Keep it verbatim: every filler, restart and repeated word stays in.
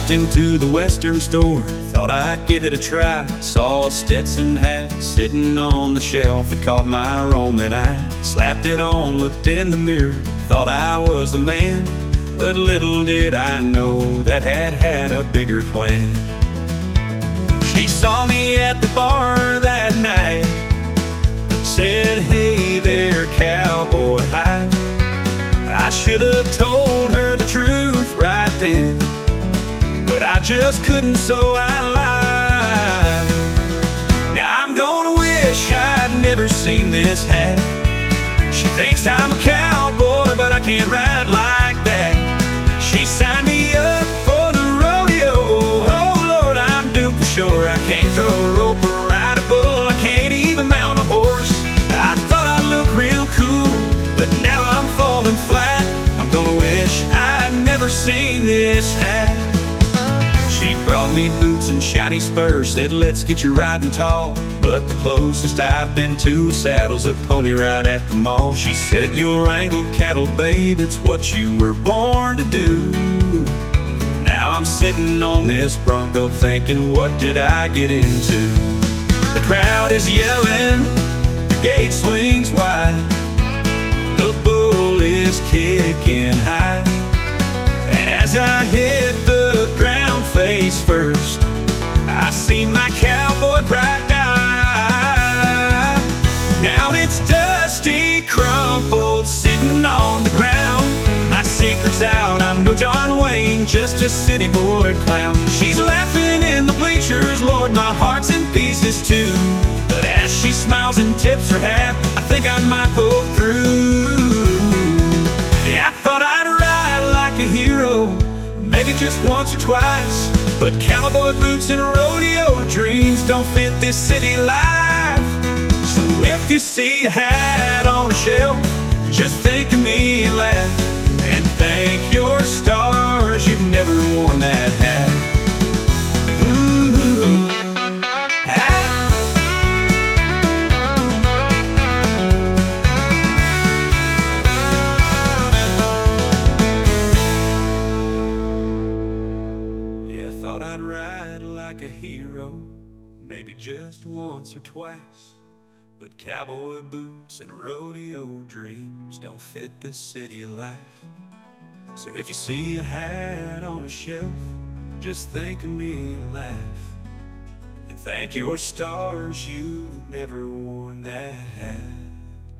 Walked into the Western store, thought I'd give it a try. Saw a Stetson hat sitting on the shelf, it caught my roaming eye. Slapped it on, looked in the mirror, thought I was the man. But little did I know that hat had a bigger plan. She saw me at the bar that night, said, "Hey there, cowboy, hi." I should have told her the truth right then, but I just couldn't, so I lied. Now I'm gonna wish I'd never seen this hat. She thinks I'm a cowboy, but I can't ride like that. She signed me up for the rodeo. Oh Lord, I'm doomed for sure. I can't throw a rope or ride a bull. I can't even mount a horse. I thought I looked real cool, but now I'm falling flat. I'm gonna wish I'd never seen this hat. She brought me boots and shiny spurs, said, "Let's get you riding tall." But the closest I've been to a saddle's a pony ride at the mall. She said, "You'll wrangle cattle, babe, it's what you were born to do." Now I'm sitting on this Bronco thinking, what did I get into? The crowd is yelling, the gate swings wide, the bull is kicking high. And as I hit the ground face first, I see my cowboy pride die. Now it's dusty, crumpled, sitting on the ground. My secret's out, I'm no John Wayne, just a city boy clown. She's laughing in the bleachers, Lord, my heart's in pieces too. But as she smiles and tips her hat, I think I might pull through. Yeah, I thought I'd ride like a hero, maybe just once or twice, but cowboy boots and rodeo dreams don't fit this city life. So if you see a hat on a shelf, just think of me and laugh, and thank your stars you've never worn that hat. Ooh, hat. Yeah, thought I'd ride like a hero, maybe just once or twice, but cowboy boots and rodeo dreams don't fit this city life. So if you see a hat on a shelf, just think of me and laugh, and thank your stars you've never worn that